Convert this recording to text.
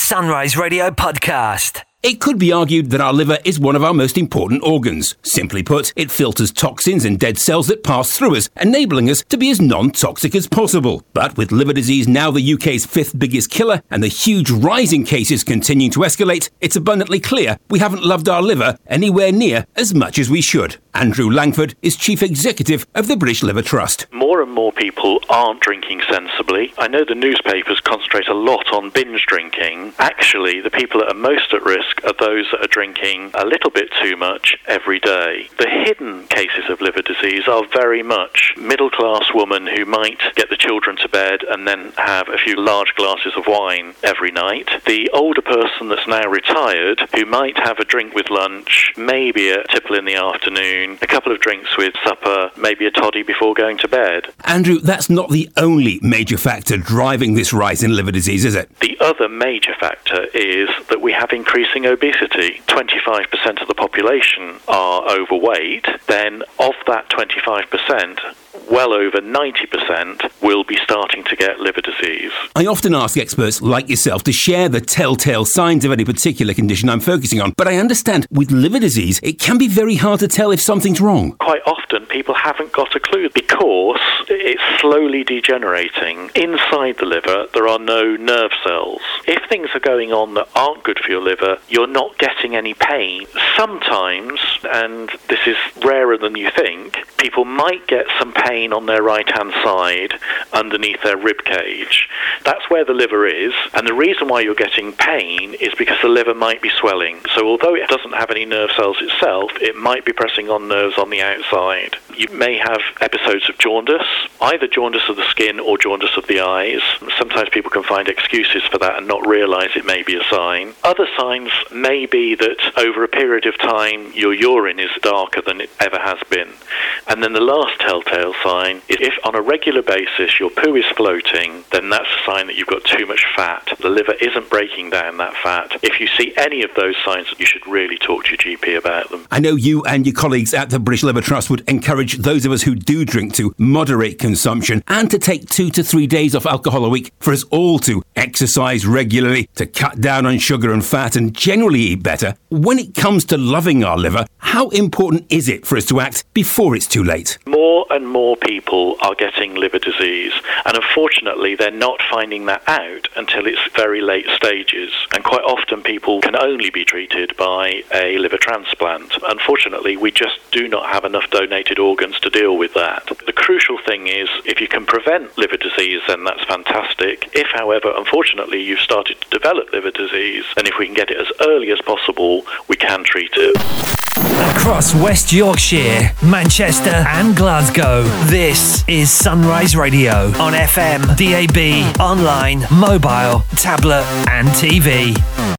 Sunrise Radio podcast. It could be argued that our liver is one of our most important organs. Simply put, it filters toxins and dead cells that pass through us, enabling us to be as non-toxic as possible. But with liver disease now the UK's fifth biggest killer and the huge rise in cases continuing to escalate, it's abundantly clear we haven't loved our liver anywhere near as much as we should. Andrew Langford is Chief Executive of the British Liver Trust. More and more people aren't drinking sensibly. I know the newspapers concentrate a lot on binge drinking. Actually, the people that are most at risk are those that are drinking a little bit too much every day. The hidden cases of liver disease are very much middle-class woman who might get the children to bed and then have a few large glasses of wine every night. The older person that's now retired who might have a drink with lunch, maybe a tipple in the afternoon, a couple of drinks with supper, maybe a toddy before going to bed. Andrew, that's not the only major factor driving this rise in liver disease, is it? The other major factor is that we have increasing obesity. 25% of the population are overweight. Then of that 25%, well over 90% will be starting to get liver disease. I often ask experts like yourself to share the telltale signs of any particular condition I'm focusing on, but I understand with liver disease, it can be very hard to tell if something's wrong. Quite often, people haven't got a clue because it's slowly degenerating. Inside the liver, there are no nerve cells. If things are going on that aren't good for your liver, you're not getting any pain. Sometimes, and this is rarer than you think, people might get some pain on their right-hand side underneath their rib cage. That's where the liver is, and the reason why you're getting pain is because the liver might be swelling. So although it doesn't have any nerve cells itself, it might be pressing on nerves on the outside. You may have episodes of jaundice, either jaundice of the skin or jaundice of the eyes. Sometimes people can find excuses for that and not realise it may be a sign. Other signs may be that over a period of time your urine is darker than it ever has been. And then the last telltale sign is if on a regular basis your poo is floating, then that's a sign that you've got too much fat. The liver isn't breaking down that fat. If you see any of those signs, you should really talk to your GP about them. I know you and your colleagues at the British Liver Trust would encourage those of us who do drink to moderate consumption and to take 2 to 3 days off alcohol a week, for us all to exercise regularly, to cut down on sugar and fat and generally eat better. When it comes to loving our liver, how important is it for us to act before it's too late? More and more people are getting liver disease, and unfortunately they're not finding that out until it's very late stages, and quite often people can only be treated by a liver transplant. Unfortunately, we just do not have enough donated organs to deal with that. The crucial thing is if you can prevent liver disease, then that's fantastic. If, however, unfortunately you've started to develop liver disease, then if we can get it as early as possible, we can treat it. Across West Yorkshire, Manchester and Glasgow, this is Sunrise Radio on FM, DAB, online, mobile, tablet and TV.